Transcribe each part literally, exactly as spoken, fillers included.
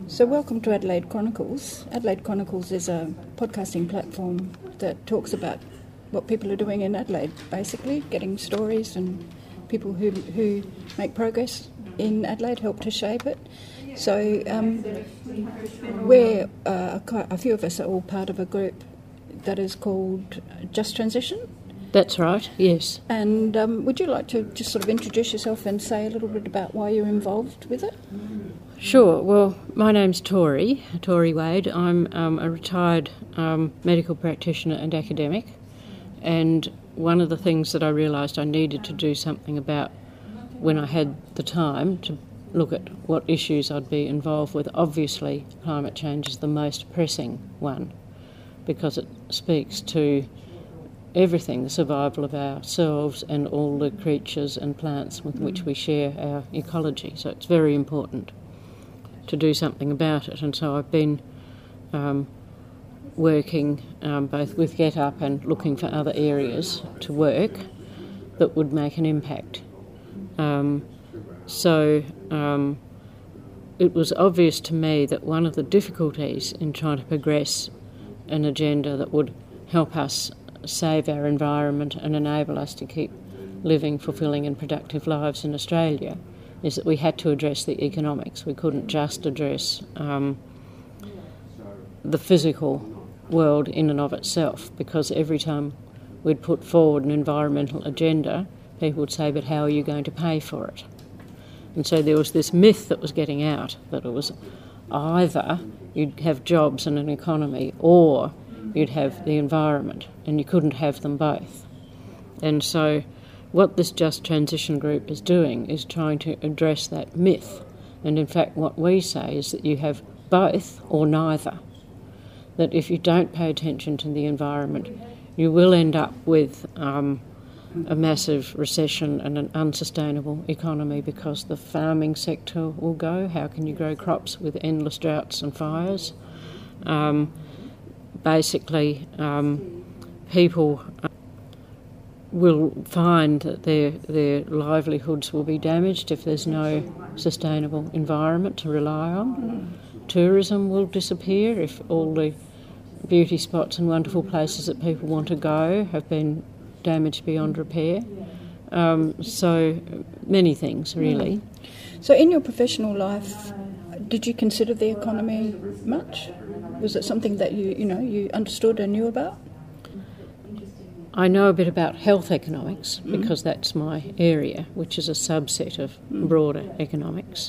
So welcome to Adelaide Chronicles. Adelaide Chronicles is a podcasting platform that talks about what people are doing in Adelaide, basically, getting stories and people who who make progress in Adelaide, help to shape it. So um, we're, uh, a few of us are all part of a group that is called Just Transition. That's right, yes. And um, would you like to just sort of introduce yourself and say a little bit about why you're involved with it? Sure. Well, my name's Tori, Tori Wade. I'm um, a retired um, medical practitioner and academic, and one of the things that I realised I needed to do something about when I had the time to look at what issues I'd be involved with. Obviously, climate change is the most pressing one because it speaks to everything, the survival of ourselves and all the creatures and plants with which we share our ecology. So it's very important to do something about it. And so I've been um, working um, both with Get Up and looking for other areas to work that would make an impact. Um, so um, it was obvious to me that one of the difficulties in trying to progress an agenda that would help us save our environment and enable us to keep living fulfilling and productive lives in Australia is that we had to address the economics. We couldn't just address um, the physical world in and of itself, because every time we'd put forward an environmental agenda, people would say, but how are you going to pay for it? And so there was this myth that was getting out that it was either you'd have jobs and an economy or you'd have the environment, and you couldn't have them both. And so what this Just Transition group is doing is trying to address that myth. And in fact what we say is that you have both or neither. That if you don't pay attention to the environment, you will end up with um, a massive recession and an unsustainable economy, because the farming sector will go. How can you grow crops with endless droughts and fires? Um, basically, um, people will find that their their livelihoods will be damaged if there's no sustainable environment to rely on. Tourism will disappear if all the beauty spots and wonderful places that people want to go have been damaged beyond repair. Um, so many things, really. So in your professional life, did you consider the economy much? Was it something that you, you know, you understood and knew about? I know a bit about health economics because mm. that's my area, which is a subset of mm. broader economics.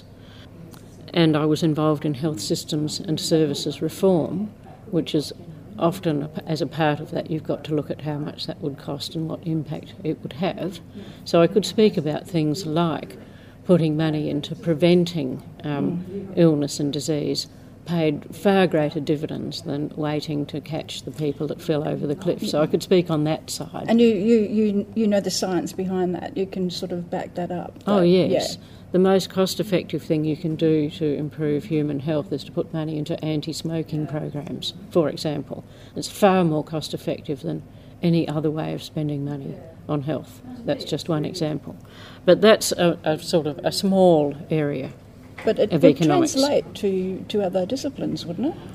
And I was involved in health systems and services reform, which is often, as a part of that, you've got to look at how much that would cost and what impact it would have. So I could speak about things like putting money into preventing um, mm. illness and disease paid far greater dividends than waiting to catch the people that fell over the cliff. So I could speak on that side. And you, you, you, you know the science behind that. You can sort of back that up. Oh, that, yes. Yeah. The most cost-effective thing you can do to improve human health is to put money into anti-smoking programs, for example. It's far more cost-effective than any other way of spending money on health. That's just one example. But that's a, a sort of a small area. But it of would economics. translate to, to other disciplines, wouldn't it?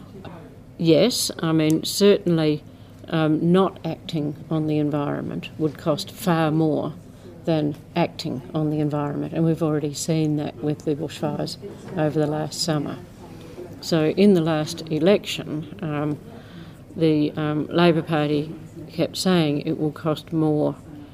Yes, I mean, certainly um, not acting on the environment would cost far more than acting on the environment, and we've already seen that with the bushfires over the last summer. So in the last election, um, the um, Labor Party kept saying it will cost more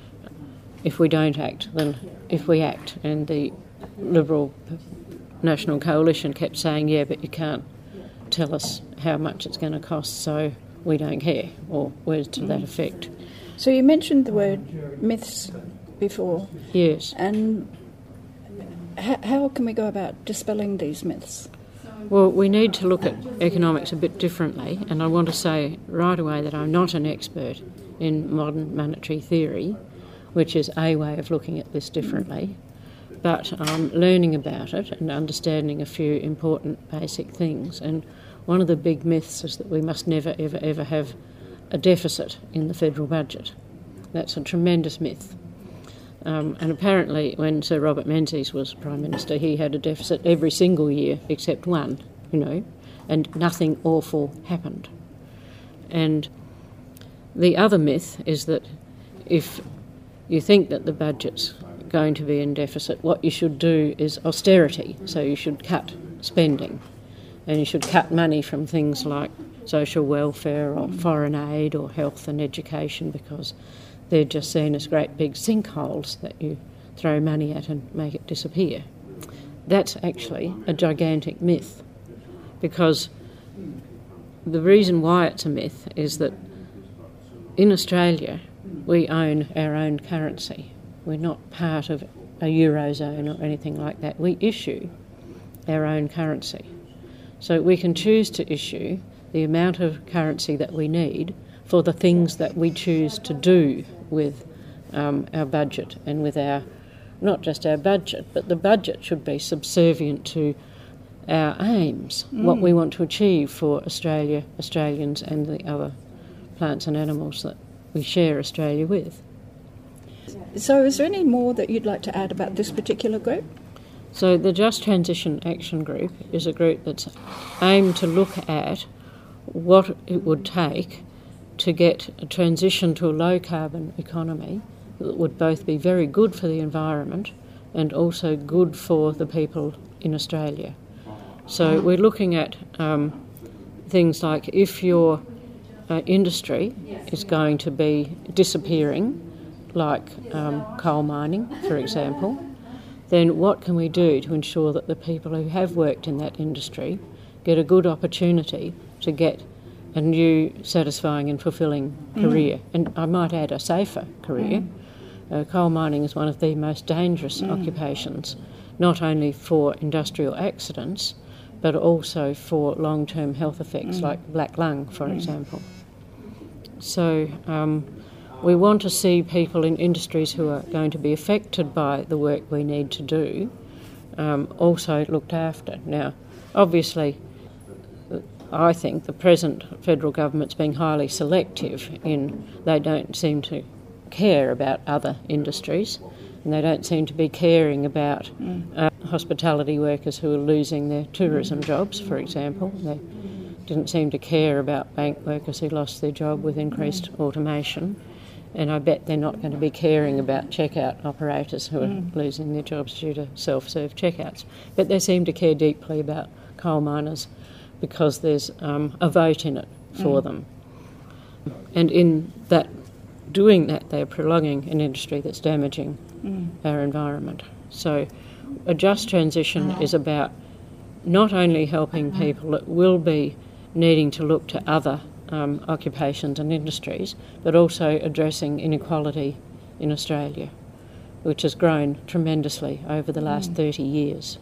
if we don't act than if we act, and the Liberal National Coalition kept saying, yeah, but you can't tell us how much it's going to cost, so we don't care, or words to that effect. So you mentioned the word myths before. Yes. And how, how can we go about dispelling these myths? Well, we need to look at economics a bit differently, and I want to say right away that I'm not an expert in modern monetary theory, which is a way of looking at this differently. But I'm learning about it and understanding a few important basic things. And one of the big myths is that we must never, ever, ever have a deficit in the federal budget. That's a tremendous myth. Um, and apparently when Sir Robert Menzies was Prime Minister, he had a deficit every single year except one, you know, and nothing awful happened. And the other myth is that if you think that the budget's going to be in deficit, what you should do is austerity. So you should cut spending, and you should cut money from things like social welfare or foreign aid or health and education, because they're just seen as great big sinkholes that you throw money at and make it disappear. That's actually a gigantic myth, because the reason why it's a myth is that in Australia we own our own currency. We're not part of a Eurozone or anything like that. We issue our own currency. So we can choose to issue the amount of currency that we need for the things that we choose to do with um, our budget and with our, not just our budget, but the budget should be subservient to our aims, mm. what we want to achieve for Australia, Australians and the other plants and animals that we share Australia with. So is there any more that you'd like to add about this particular group? So the Just Transition Action Group is a group that's aimed to look at what it would take to get a transition to a low-carbon economy that would both be very good for the environment and also good for the people in Australia. So we're looking at um, things like if your uh, industry is going to be disappearing, like um, coal mining, for example, then what can we do to ensure that the people who have worked in that industry get a good opportunity to get a new, satisfying and fulfilling career, mm. and I might add a safer career. Mm. Uh, coal mining is one of the most dangerous mm. occupations, not only for industrial accidents, but also for long-term health effects mm. like black lung, for mm. example. So um, we want to see people in industries who are going to be affected by the work we need to do um, also looked after. Now, obviously, I think the present federal government's being highly selective in they don't seem to care about other industries, and they don't seem to be caring about mm. uh, hospitality workers who are losing their tourism jobs, for example. They didn't seem to care about bank workers who lost their job with increased mm. automation, and I bet they're not going to be caring about checkout operators who are mm. losing their jobs due to self-serve checkouts. But they seem to care deeply about coal miners because there's um, a vote in it for mm. them. And in that, doing that, they're prolonging an industry that's damaging mm. our environment. So a just transition is about not only helping people that will be needing to look to other um, occupations and industries, but also addressing inequality in Australia, which has grown tremendously over the last mm. thirty years.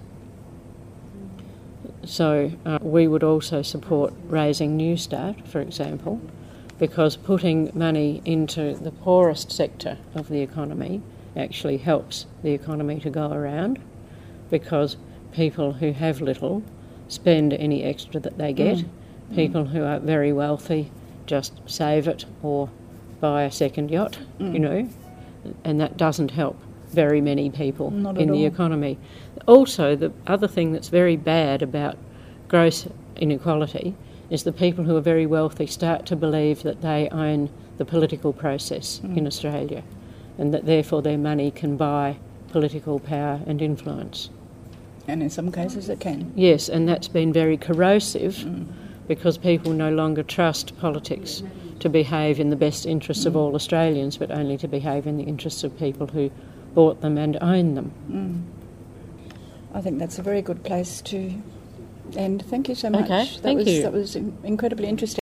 So uh, we would also support raising Newstart, for example, because putting money into the poorest sector of the economy actually helps the economy to go around, because people who have little spend any extra that they get. Mm. People mm. who are very wealthy just save it or buy a second yacht, mm. you know, and that doesn't help very many people Not in the all. economy. Also, the other thing that's very bad about gross inequality is the people who are very wealthy start to believe that they own the political process mm. in Australia, and that therefore their money can buy political power and influence. And in some cases it can. Yes, and that's been very corrosive mm. because people no longer trust politics to behave in the best interests mm. of all Australians, but only to behave in the interests of people who bought them and own them. Mm. I think that's a very good place to end. Thank you so much. Okay, that thank was, you. That was incredibly interesting.